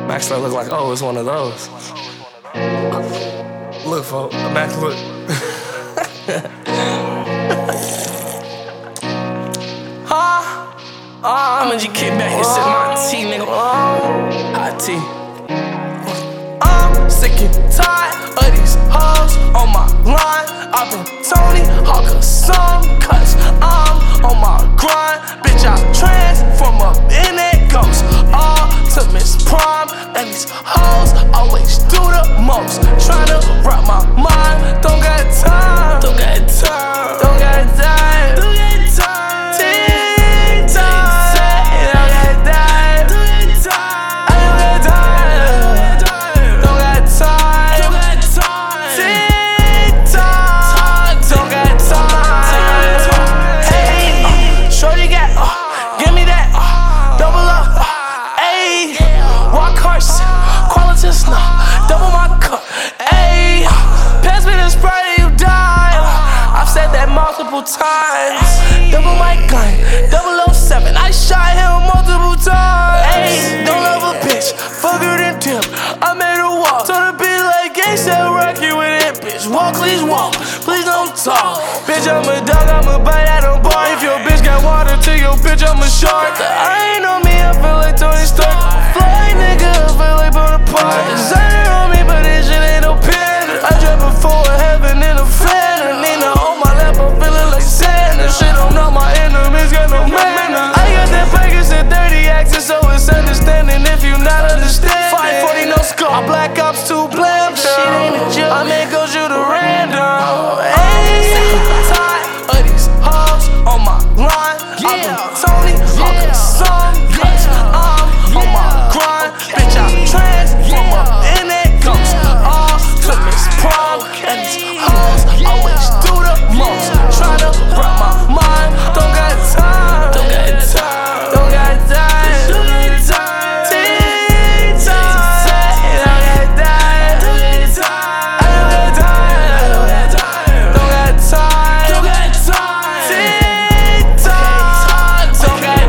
Max look like, oh, it's one of those. Look, folks, Max, look. I'ma just kick back and sip my tea, nigga. Hot tea. I'm sick and tired of these hoes on my line. I've been Tony Hawk or some cuts. I'm on my grind. Bitch, I transform up in that ghost. All to Miss Prime. And these hoes always do the most. Tryna wrap my mind. Don't got time. Don't got time. Don't got time. Don't got time. TikTok. Don't got time. Don't got time. I don't got time. Don't got time. Don't got time. TikTok. Don't got time. Hey, shorty got, give me that, double up, ayy. Walk horse, qualities, no, double my cup, ayy. Pass me the Sprite, you die. I've said that multiple times. Double my gun, 007. I shot him multiple times. Ayy, don't love a bitch, fuck her then dip. I made her walk, told her bitch like A$AP Rocky with it, bitch. Walk, please walk, please don't talk. Bitch, I'm a dog, I'ma bite at a bar. If your bitch got water to your bitch, I'm a shark. I ain't on me, I feel like Tony Stark. Fly nigga, I feel like Bonaparte. Designer on me, but this shit ain't no pen. I drop before heaven in a fan. Nina on my lap, I'm feeling like Santa. Shit on all my enemies, got no man. I got that Vegas and 30 axis, so it's understanding if you not understand. 540 no scope, my black ops too blam. Shit ain't a joke, I make go shoot a random. Ayy, tired of these hoes on my line. I've been Tony Hawk or some cuts. I'm on my grind. Bitch, I transform up in that ghost. All to Miss Prime. And these hoes always do the most. Tryna wrap my mind. Don't got time. Don't got time. Don't got time. Don't got time. TikTok. Don't got time. Don't got time. I don't got time. Don't got time. Don't got time. TikTok. Don't got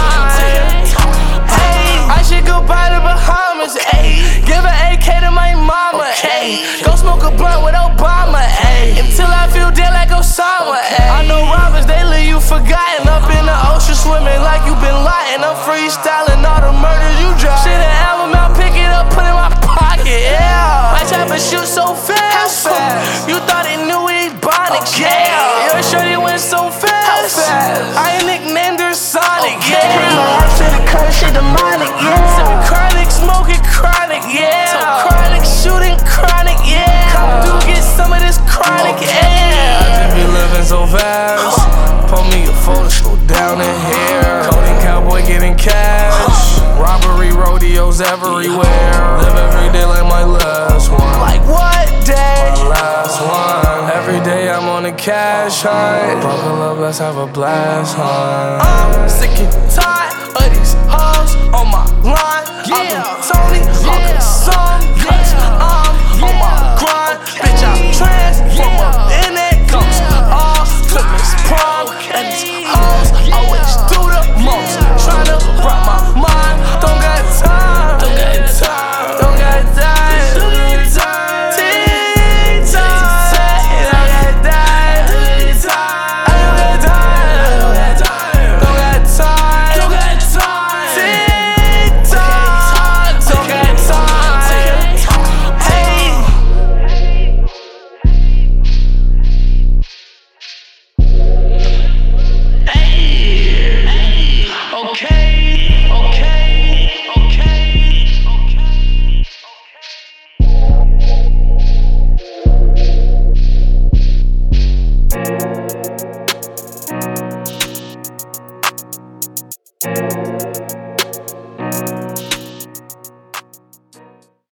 time. Hey, I should go buy the Bahamas. Ayy, give an AK to my mama. Ayy, go smoke a blunt with Obama. Ayy, until I feel dead like Osama. Ayy, I know robbers, they leave you forgotten. Up in the ocean swimming like you been lying. I'm freestyling all the murders you drop. Shit, an album out, pick it up, put it in my pocket. Yeah, my type of shoot so fast. You thought he knew we Bonic. Yeah, your shorty went so fast. I nicknamed her Sonic. Yeah, to the cut, shit demonic. Yeah, so chronic, smoking chronic. Yeah, so chronic, shooting chronic. Yeah, come through, get some of this chronic. Yeah, I just be living so fast. Pull me a photo, slow down in here. Coding cowboy getting cash. Robbery rodeos everywhere. Live every day like my last one. Like what day? My last one. Every day I'm on a cash hunt. Buckle up, let's have a blast hunt. I'm sick and tired of these hoes on my line.